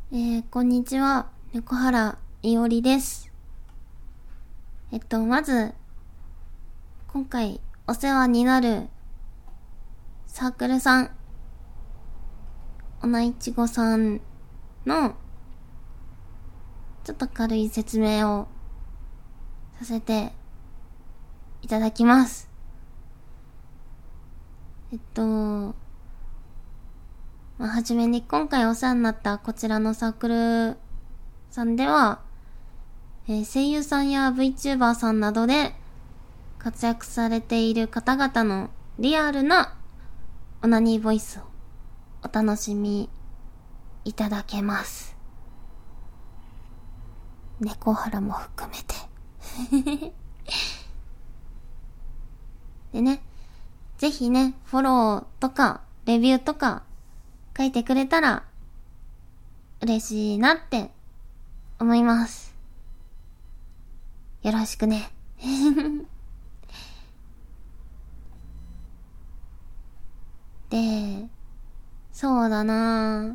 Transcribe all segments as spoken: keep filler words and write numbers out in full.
えー、こんにちは、猫原いおりです。えっと、まず、今回お世話になるサークルさん、おないちごさんの、ちょっと軽い説明をさせていただきます。えっと、まあ、はじめに今回お世話になったこちらのサークルさんでは、えー、声優さんや VTuber さんなどで活躍されている方々のリアルなオナニーボイスをお楽しみいただけます。猫原も含めてでね、ぜひね、フォローとかレビューとか書いてくれたら嬉しいなって思います。よろしくねで、そうだなぁ。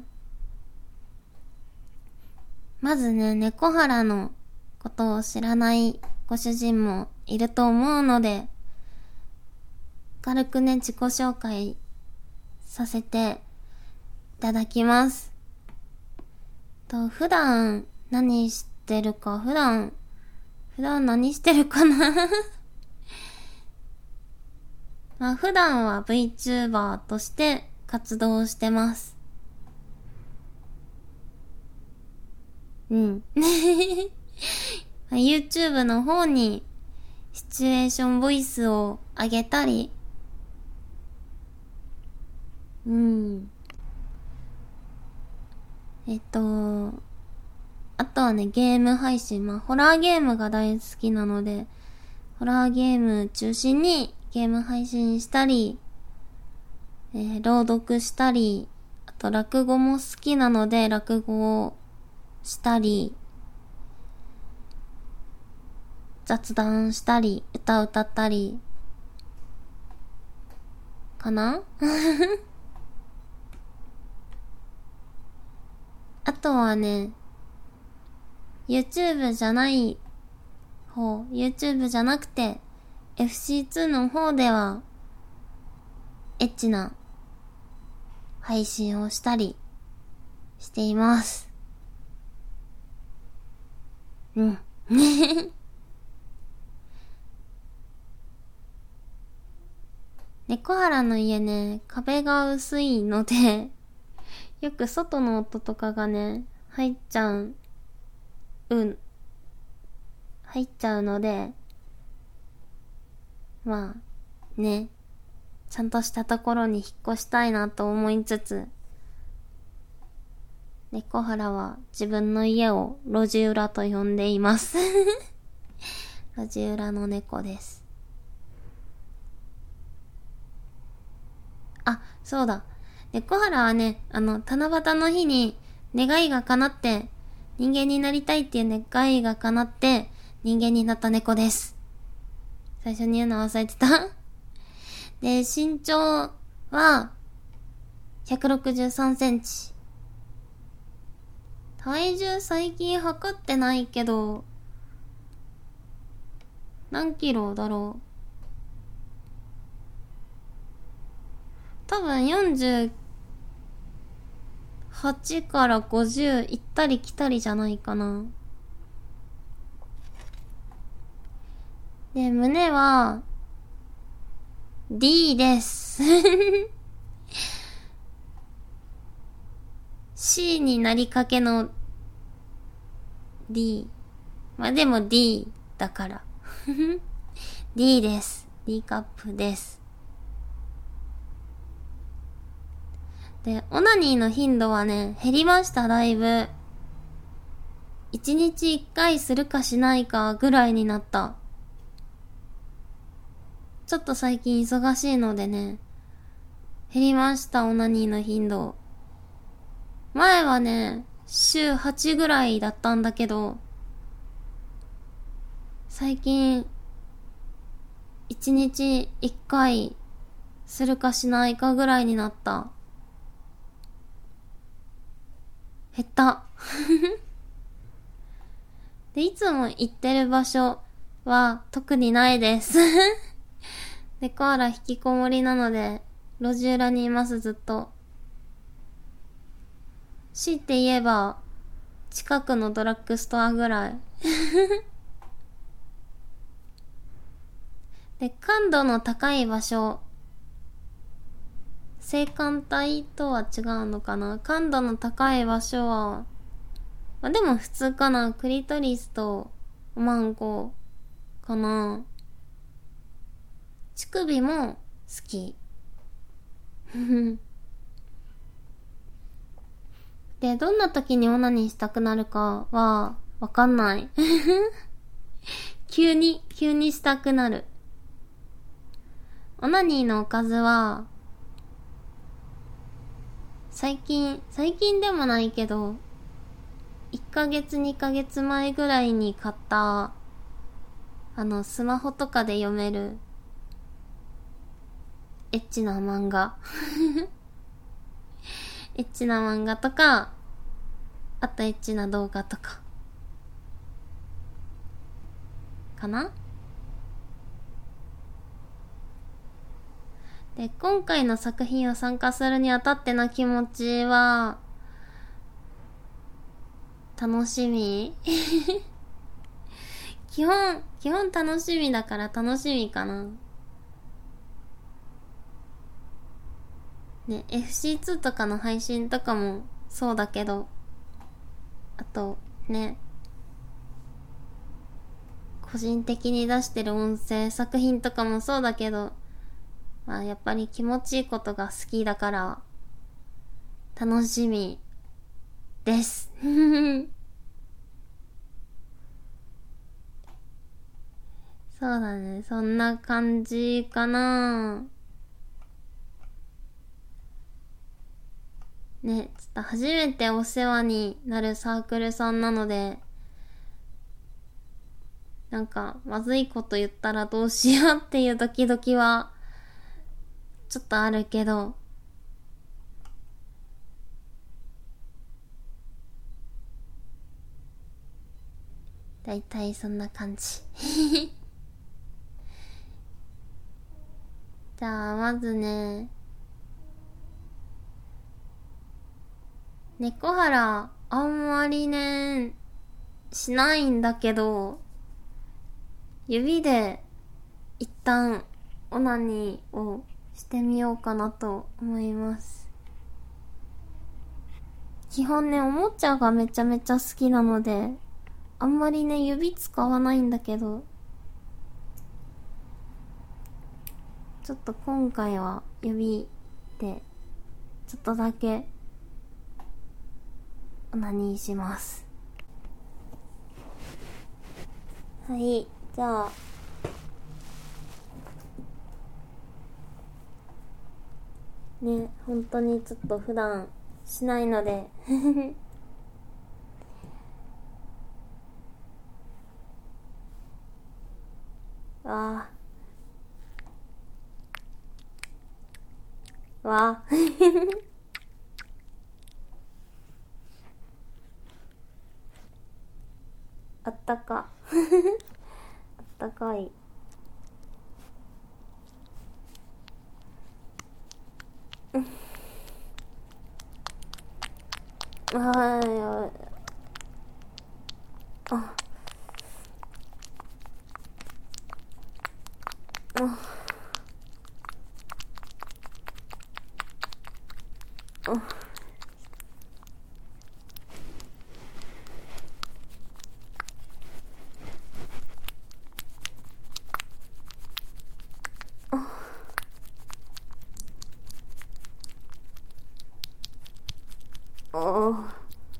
まずね、猫原のことを知らないご主人もいると思うので、軽くね、自己紹介させていただきます。と、普段何してるか、普段、普段何してるかなまあ、普段は VTuber として活動してます。うん。YouTube の方にシチュエーションボイスを上げたり、うん。えっと、あとはね、ゲーム配信。まあ、ホラーゲームが大好きなので、ホラーゲーム中心にゲーム配信したり、えー、朗読したり、あと落語も好きなので落語をしたり、雑談したり、歌歌ったり、かなあとはね、YouTube じゃない方、YouTube じゃなくて、エフシーツー の方では、エッチな配信をしたりしています。うん。猫原の家ね、壁が薄いので、よく外の音とかがね、入っちゃう、うん、入っちゃうので、まあ、ね、ちゃんとしたところに引っ越したいなと思いつつ、猫原は自分の家を路地裏と呼んでいます路地裏の猫です。あ、そうだ。猫原はね、あの、七夕の日に願いが叶って、人間になりたいっていう願いが叶って、人間になった猫です。最初に言うの忘れてたで、身長は、ひゃくろくじゅうさんセンチ。体重最近測ってないけど、何キロだろう。多分よんじゅうはちからごじゅう行ったり来たりじゃないかな。で、胸は D ですC になりかけの D。まあ、でも D だからD です。D カップです。で、オナニーの頻度はね、減りました、だいぶ。いちにちいっかいするかしないかぐらいになった。ちょっと最近忙しいのでね、減りました、オナニーの頻度。前はね、週はちぐらいだったんだけど、最近、いちにちいっかいするかしないかぐらいになった。 減った。で、いつも行ってる場所は特にないです。で、コアラ引きこもりなので、路地裏にいます、ずっと。強いて言えば、近くのドラッグストアぐらい。で、感度の高い場所、性感帯とは違うのかな。感度の高い場所は、まあ、でも普通かな。クリトリスとおまんこかな。乳首も好き。で、どんな時にオナニーしたくなるかはわかんない。急に、急にしたくなる。オナニーのおかずは、最近、最近でもないけど、いっかげつにかげつまえぐらいに買った、あの、スマホとかで読める、エッチな漫画。エッチな漫画とか、あとエッチな動画とか。かな？で、今回の作品を参加するにあたっての気持ちは、楽しみ。基本、基本楽しみだから楽しみかな。ね、エフシーツー とかの配信とかもそうだけど、あと、ね、個人的に出してる音声作品とかもそうだけど、まあやっぱり気持ちいいことが好きだから、楽しみです。そうだね、そんな感じかな。ね、ちょっと初めてお世話になるサークルさんなので、なんか、まずいこと言ったらどうしようっていうドキドキは、ちょっとあるけど、だいたいそんな感じ。じゃあ、まずね、猫原、あんまりね、しないんだけど、指で一旦オナニーをしてみようかなと思います。基本ね、おもちゃがめちゃめちゃ好きなので、あんまりね、指使わないんだけど、ちょっと今回は指で、ちょっとだけ、オナニーします。はい、じゃあ、ね、本当にちょっと普段しないのでわあわああったかあったかい。はい、あ、あ、あ、あ、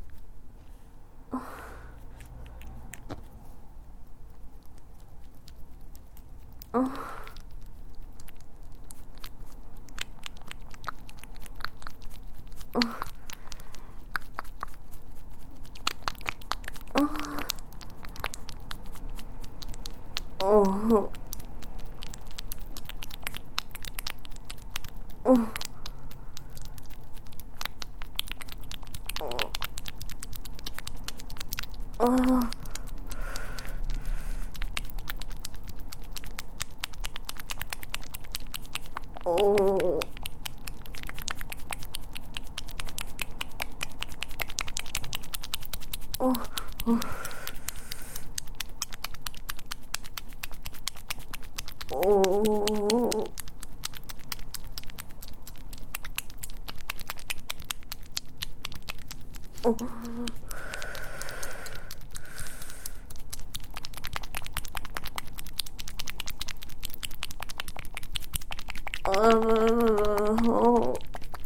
おおおああ。おお。おお。おお。お。ああ。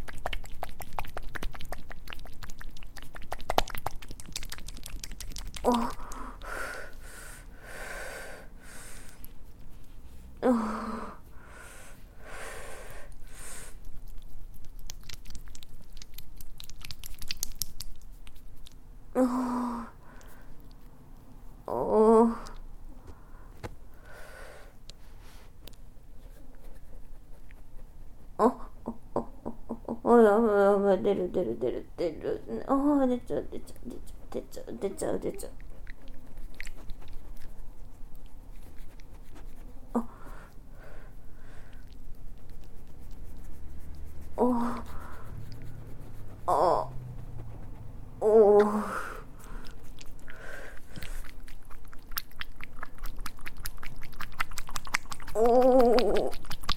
あ、やばいやばい、出る出る出る出る。ああ、出ちゃう出ちゃう出ちゃう出ちゃう出ちゃう。あ、あ、あ、おお。おお。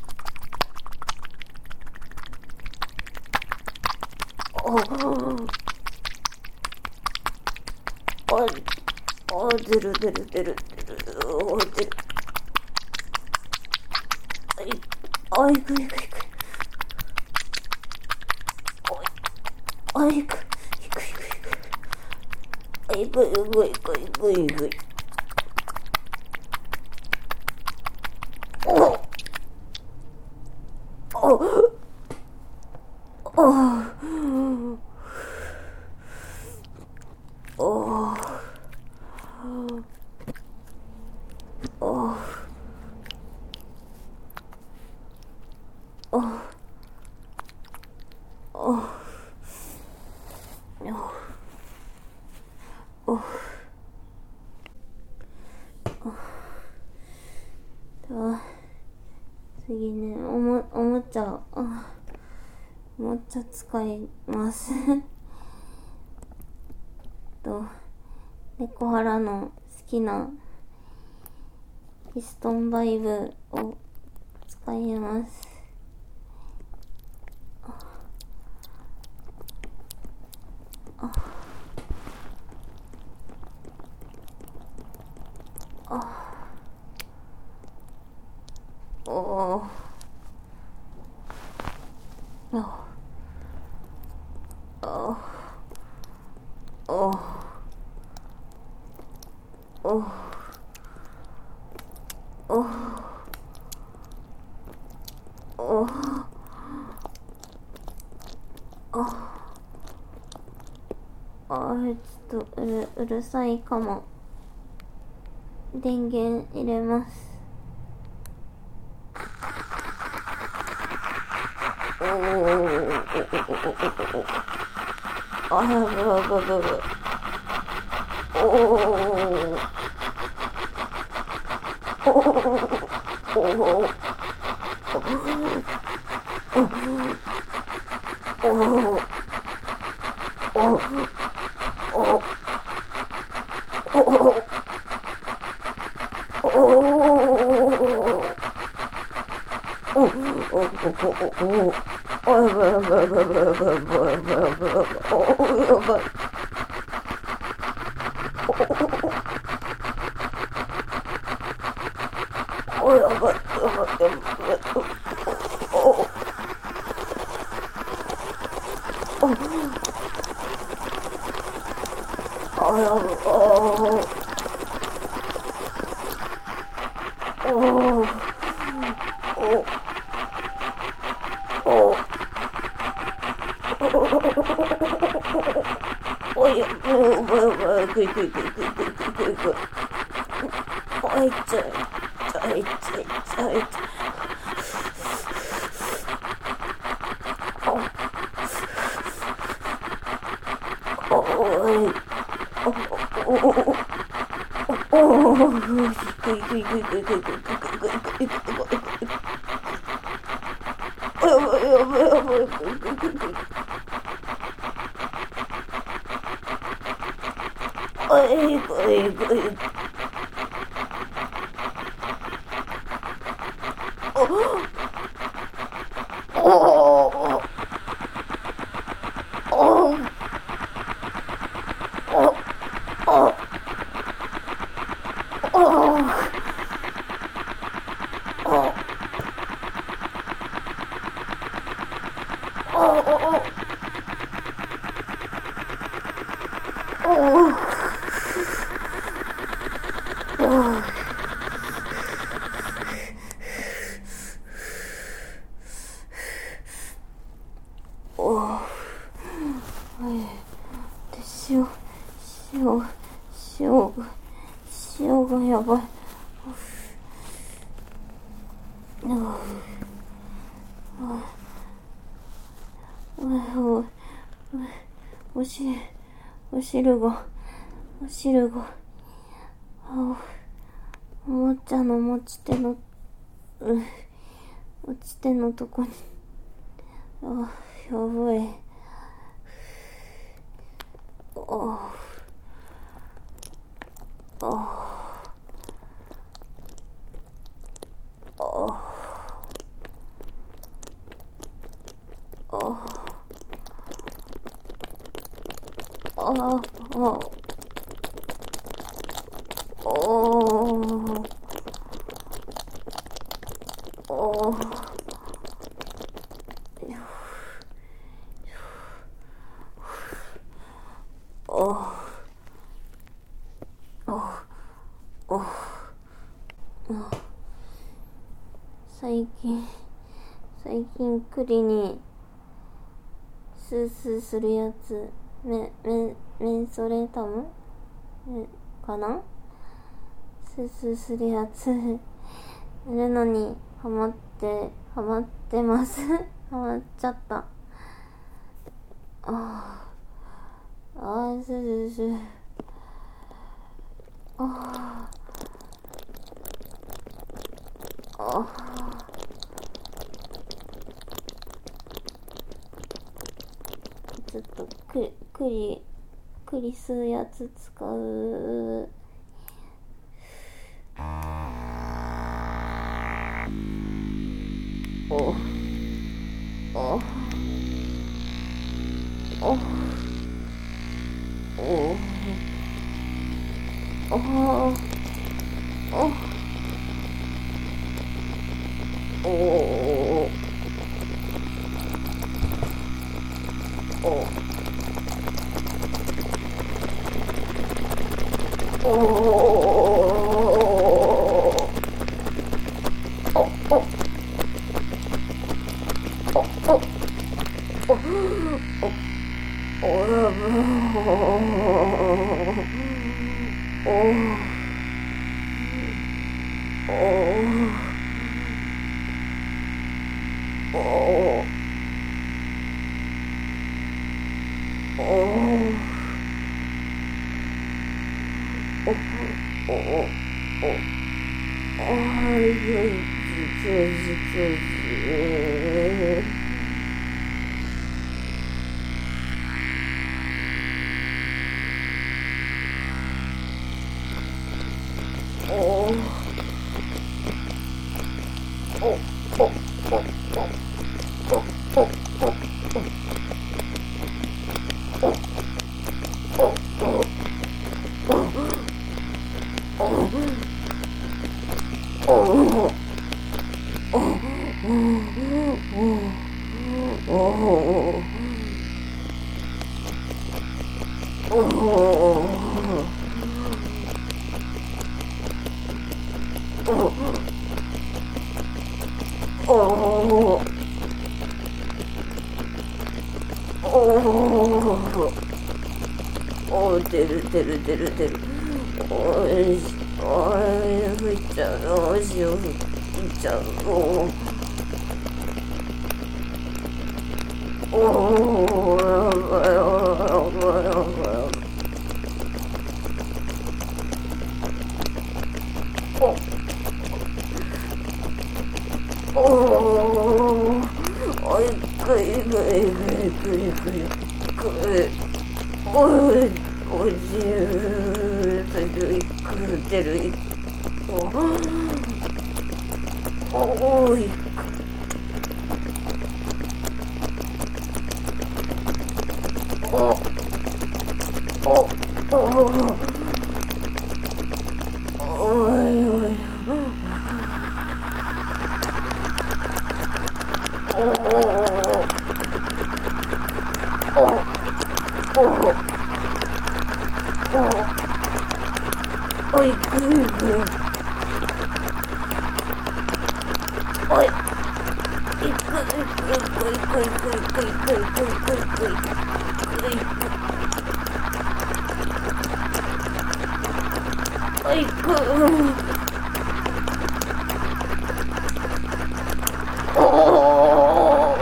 あ、あ、出る出る出る出る。おー、出る。あ、いくいくいく。あ、いくいくいくいく。いくいくいくいくいく。おお。おお。おお。おお。おお。次ね、おも、おもちゃ、あ、おもちゃ使いますと、猫原の好きなピストンバイブを使います。ああ。おお。おお。おお。おお。おあー、ちょっとうる、うるさいかも。電源入れます。おお。あやばいやばいやばい。おお。おお。おお。おお。おお。おい、もう、もう、もう、くいくいくいくいくいくいくい。おい、ちょい、ちょい、ちょい、ちょい。お、おい、お、 塩、塩、塩が、塩がやばい。おし、お汁が、お汁が、あおもちゃの持ち手の、うん、持ち手のとこに、あやばい。ああ、ああ、ああ、ああ、最近、最近栗にスースーするやつ、メ、メ、メンソレータムかな？スースーするやつ、やるのにハマって、ハマってます。ハマっちゃった。ああ、ああ、スースー。ああ、ああ。ちょっとく栗栗吸うやつ使う。おおおおおおおおおお出る出る出る出る。おいしおい吹いちゃうの。塩吹いちゃうの。おおやばいやばいやばいやばい。 おいおじゅうく出るおおいおおおおいおいおいくいおいいくいくいくいくいくいくいくいくいくいくいくいおいくおお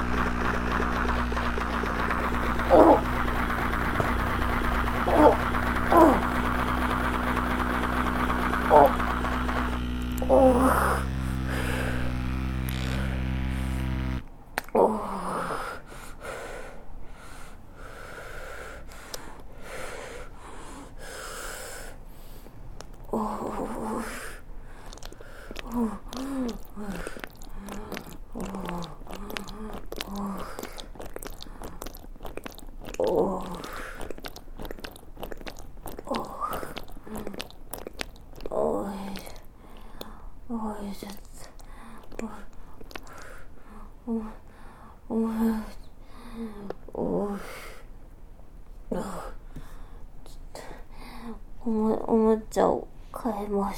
おもちゃを変えます。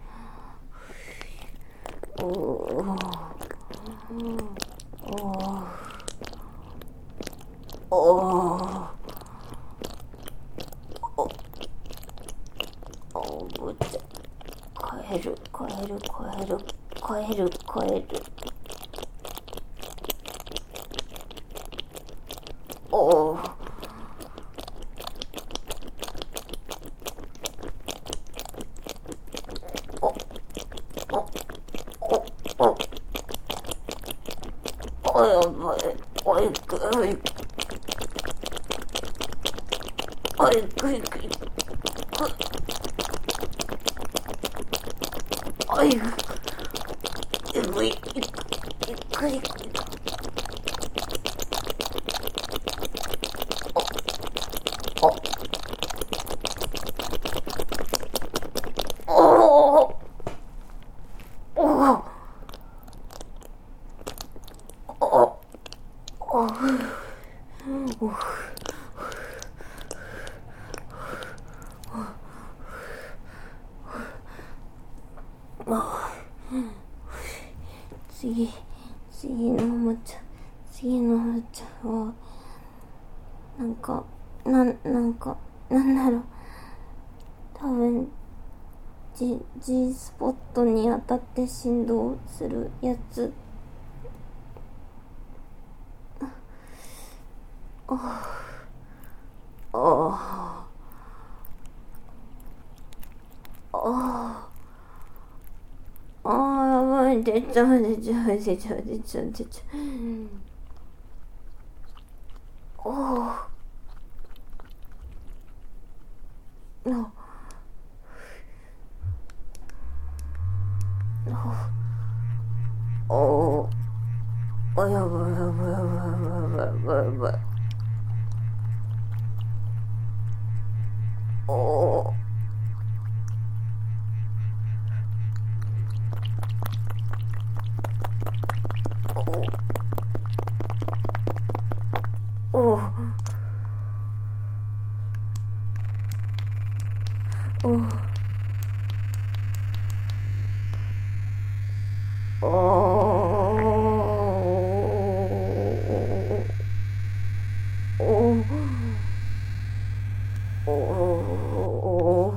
おおおおおもちゃ変える変える変える変える変えるおおおやばい、おいくい、おいくいくい、おいくい、いくい、いくいくい、お、お、お、お、次、次のおもちゃ、次のおもちゃは、なんか、なん、なんか、なんだろう、多分、G、G スポットに当たって振動するやつ。ああ、ああ、ああ、やばい、出ちゃう、出ちゃう、出ちゃう、出ちゃう、出ちゃう。おお。あ。おお。あ、やばい、やばい、やばい、やばい、やばい。おお。おお。おお。おお。おお。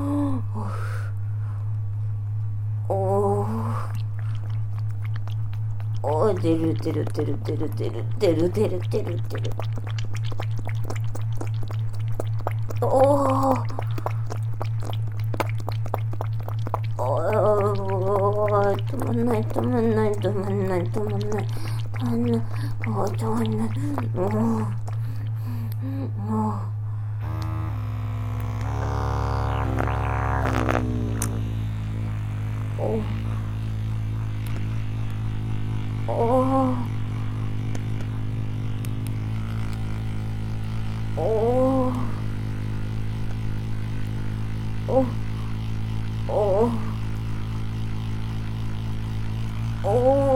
お出る出る出る出る出る出る出る出る出るおおお止まんない止まんない止まんない止まんない止まんないお止まんないおおーおおお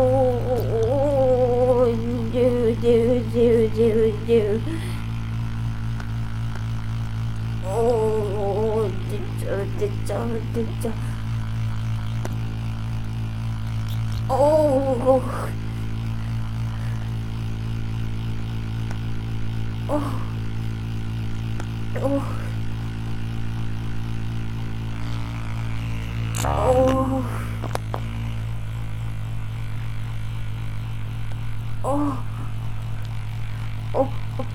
おジュジュジュジュジュおお出ちゃう出ちゃう出ちゃうおおおおおおお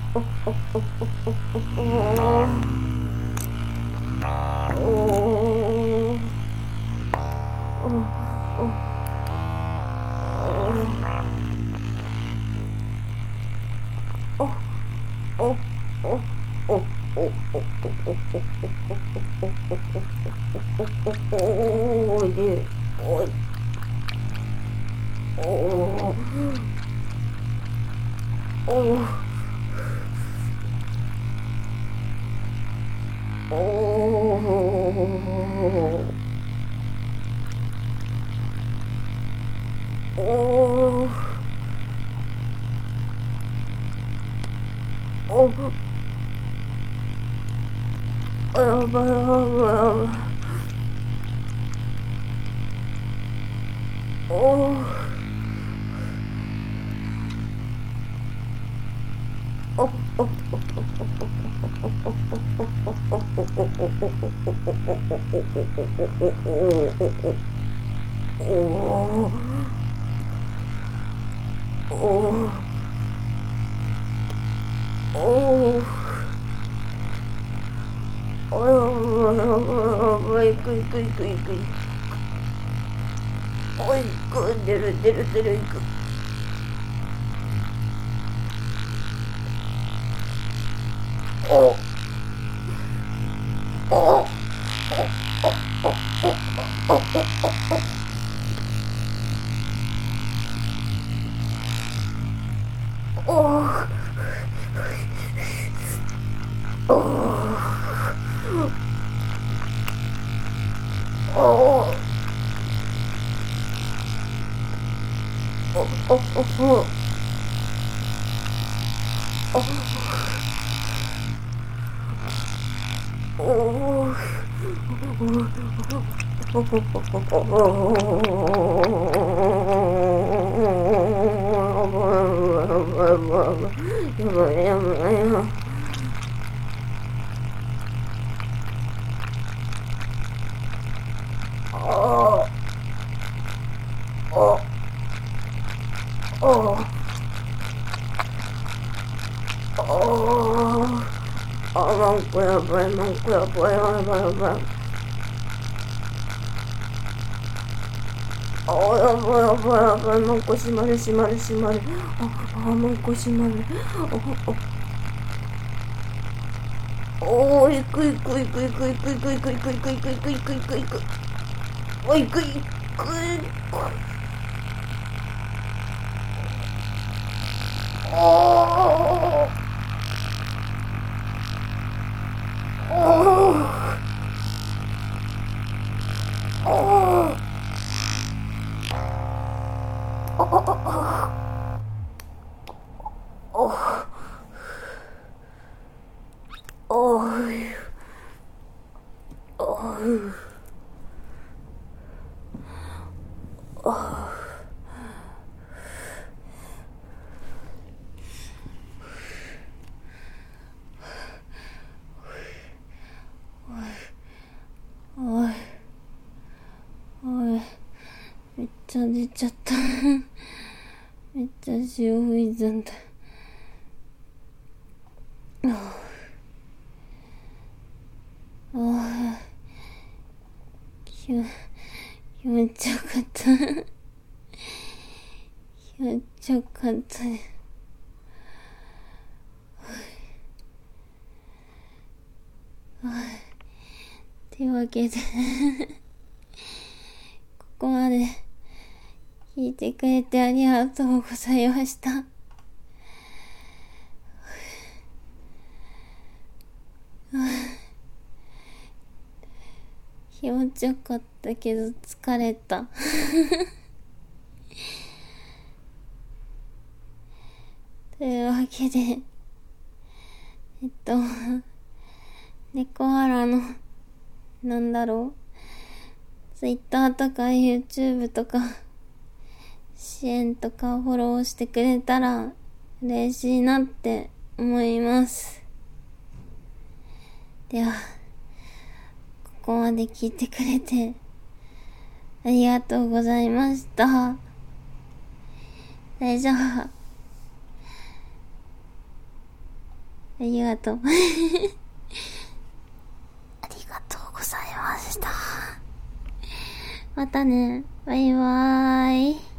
出る出る出るいくおおやばいなんかやばいやばいやばいやばいあーやばいやばいやばいなんか閉まる閉まる閉まるああなんか閉まるおおいくいくいくいくいくいくいくいくいくいくいくいくいくいくおいくいくいおーめっちゃ出ちゃっためっちゃ潮吹いちゃったああ気持ちよかった気持ちよかったねというわけでここまで聞いてくれてありがとうございました。 気持ちよかったけど疲れた。というわけで、えっと、猫原の、なんだろう、Twitter とか YouTube とか、支援とかフォローしてくれたら嬉しいなって思います。では、ここまで聞いてくれてありがとうございました。それじゃあ、ありがとう。ありがとうございました。またね。バイバーイ。